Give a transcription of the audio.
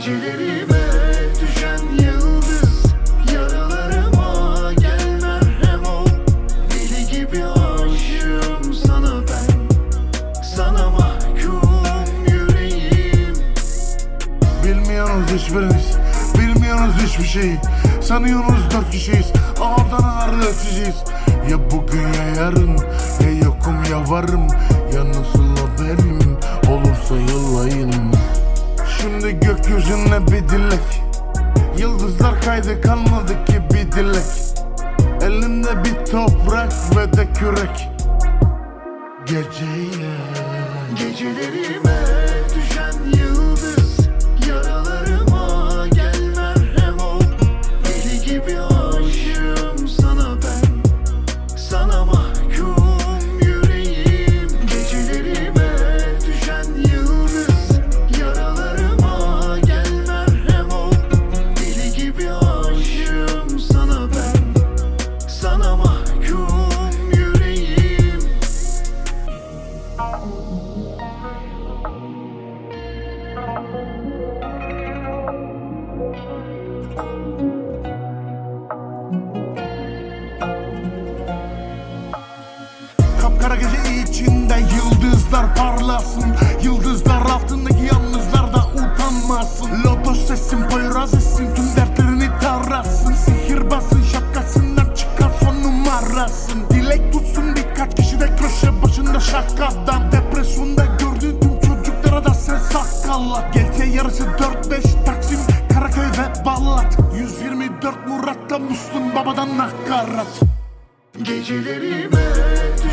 Gecelerime düşen yıldız, yaralarıma gel merhem ol. Deli gibi aşığım sana ben, sana mahkum yüreğim. Bilmiyorsunuz hiçbiriniz, bilmiyorsunuz hiçbir şeyi. Sanıyorsunuz 4 kişiyiz, ağırdan ağır öteceğiz. Ya bugün ya yarın, ya yokum ya varım. Ya nasıl o benim, olursa yollayın. Şimdi gökyüzüne bir dilek, yıldızlar kaydı kalmadı ki bir dilek. Elimde bir toprak ve de kürek. Geceye Gecelerime düşen yıldız, yaralarıma gel merhem ol. Deli gibi aşığım sana ben, sana mahkum yüreğim. Gecelerime düşen yıldız, yaralarıma gel merhem ol. Deli gibi aşığım sana ben, sana mahkum yüreğim. kapkara gece içinde yıldızlar parlasın. Yıldızlar altındaki yalnızlar da utanmasın. Lodos sesin, poyraz etsin, tüm dertlerini tarasın. Sihirbazın şapkasından çıkar son numarasın. Dilek tutsun birkaç kişi de köşe başında şakadan. Depresyonda gördüğün tüm çocuklara da sen sakallat. Geltiye yarısı 4-5 Taksim, Karaköy ve Ballat. 124 Murat'ta Müslüm Baba'dan nakarat. Gecelerime